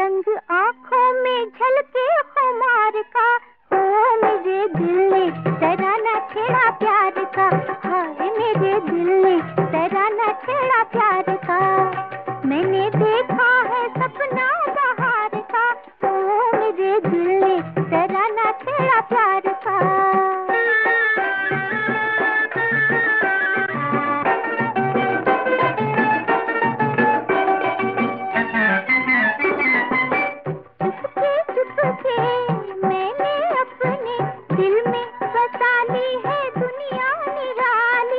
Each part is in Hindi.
रंग आँखों में झलके खुमार का, ओ मेरे दिल ने तराना छेड़ा प्यार का, हाय मेरे दिल ने तराना छेड़ा प्यार का। मैंने देखा है सपना बहार का, ओ मेरे दिल ने तराना छेड़ा प्यार का। मैंने अपने दिल में बसा ली है दुनिया निराली,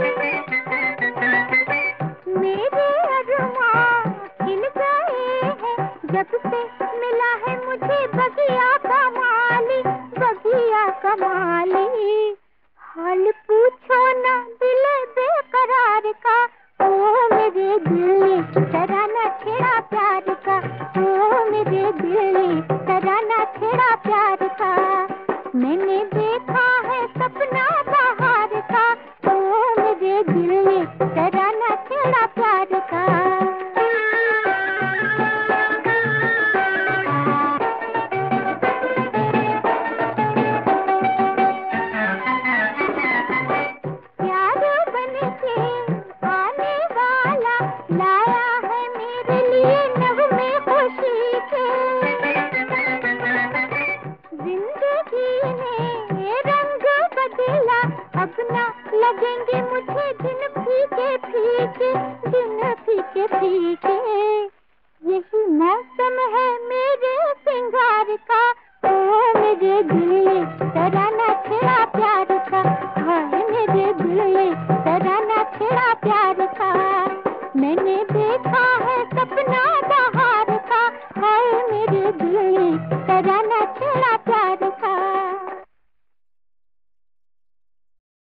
मेरे अरमान खिल गए हैं जब से मिला है मुझे बगिया का माली, बगिया का माली। हाल पूछो ना दिल बेकरार का, ओ मेरे दिल ने तराना छेड़ा प्यार का, ओ मेरे दिल ने तराना छेड़ा प्यार का। मैंने देखा है सपना बहार का, ओ मेरे दिल ने तराना छेड़ा प्यार का। लाया है मेरे लिए नगमे खुशी के, जिंदगी ने रंग बदला, अब ना लगेंगे मुझे दिन फीके फीके, दिन फीके फीके। यही मौसम है मेरे सिंगार का, ओ मेरे दिल ने तराना